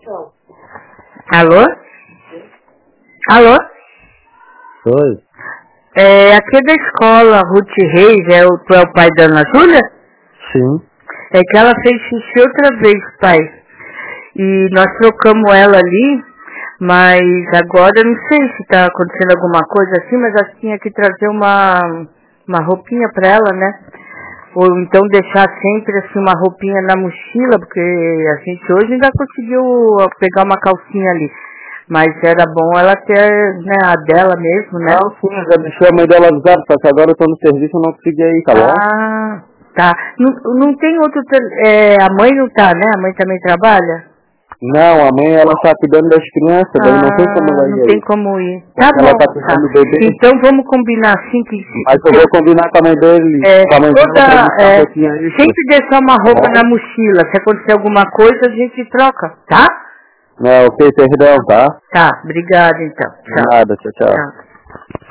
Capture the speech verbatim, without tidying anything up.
Alô? Alô? Oi. É, aqui é da escola, Ruth Reis, é o, tu é o pai da Ana Júlia? Sim. É que ela fez xixi outra vez, pai. E nós trocamos ela ali, mas agora eu não sei se está acontecendo alguma coisa assim, mas eu tinha que trazer uma, uma roupinha para ela, né? Ou então deixar sempre assim uma roupinha na mochila, porque a gente hoje ainda conseguiu pegar uma calcinha ali. Mas era bom ela ter, né, a dela mesmo, né? Não, sim, eu já deixei a mãe dela avisada, só que agora eu tô no serviço e não consegui ir, tá bom? Ah, tá. Não, não tem outro... tel- É, a mãe não tá, né? A mãe também trabalha? Não, a mãe ela tá cuidando das crianças, daí não tem como Ah, ela ir não aí. tem como ir. Tá Ela bom, tá tá. cuidando do bebê, Então vamos combinar assim que... mas eu vou combinar com a mãe dele, É, com a mãe dela pra toda, buscar a é, roupinha extra. sempre deixar uma roupa Tá na bom? mochila. Se acontecer alguma coisa, a gente troca, tá? Não, ok, perdão, tá? Tá, obrigada então. Tchau. Nada, tchau, tchau. Tchau.